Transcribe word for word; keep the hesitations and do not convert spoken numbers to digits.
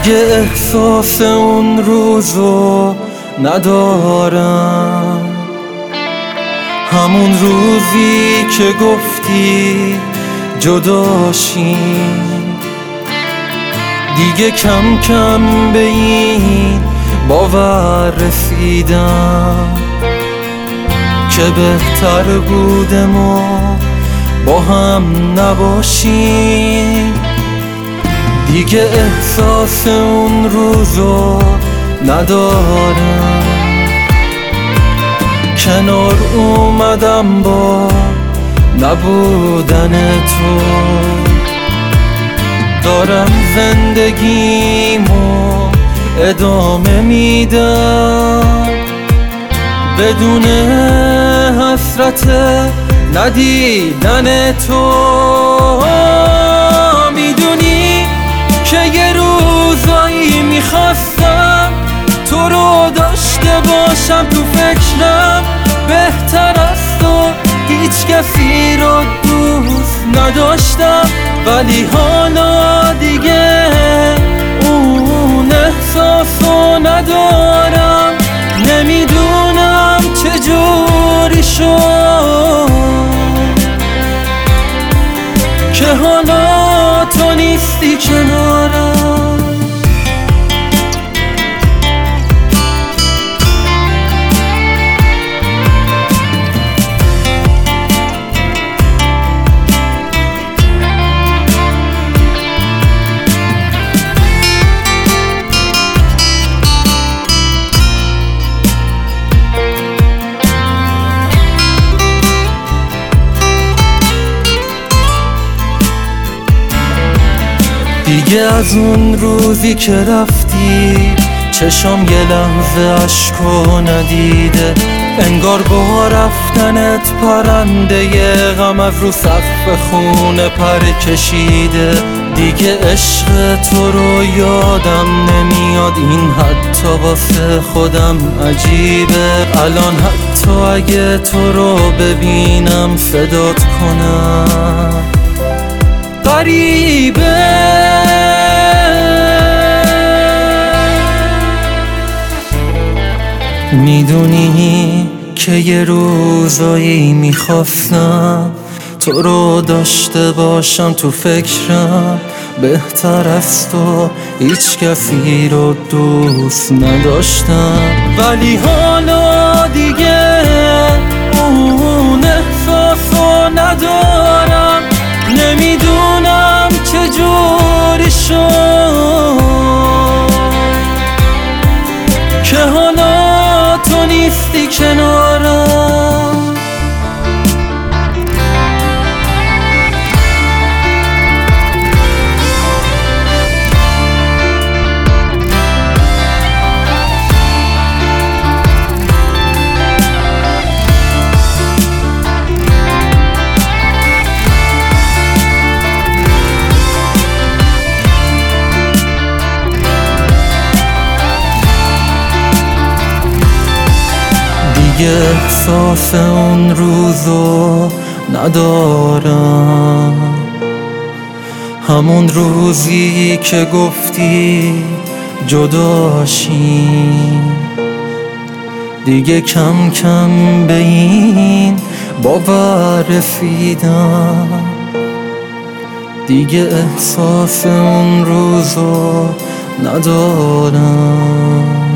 دیگه احساس اون روزو ندارم، همون روزی که گفتی جداشیم. دیگه کم کم به این باور رسیدم که بهتر بوده ما با هم نباشیم. دیگه احساس اون روزو ندارم، کنار اومدم با نبودن تو، دارم زندگیمو ادامه میدم بدون حسرت ندیدن تو. میدونی که یه روزایی میخواستم تو رو داشته باشم تو فکرم، بهتر از تو هیچ کسی رو دوست نداشتم، ولی حالا دیگه اون احساسو ندارم. نمیدونم چجوری شد که حالا تو نیستی کنارم. دیگه از اون روزی که رفتی چشام یه لحظه عشقو ندیده، انگار با رفتنت پرنده ی غم از رو سقف خونه پر کشیده. دیگه عشق تو رو یادم نمیاد، این حتی واسه خودم عجیبه. الان حتی اگه تو رو ببینم صدات کنم غریبه. میدونی که یه روزایی میخواستم تو رو داشته باشم تو فکرم، بهتر از تو هیچ کسی رو دوست نداشتم، ولی حالا دیگه اون احساسو ندارم. نمیدونم چجوری شد که حالا تو نیستی کنارم. دیگه احساس اون روزو ندارم، همون روزی که گفتی جداشیم. دیگه کم کم به این باور رسیدم، دیگه احساس اون روزو ندارم.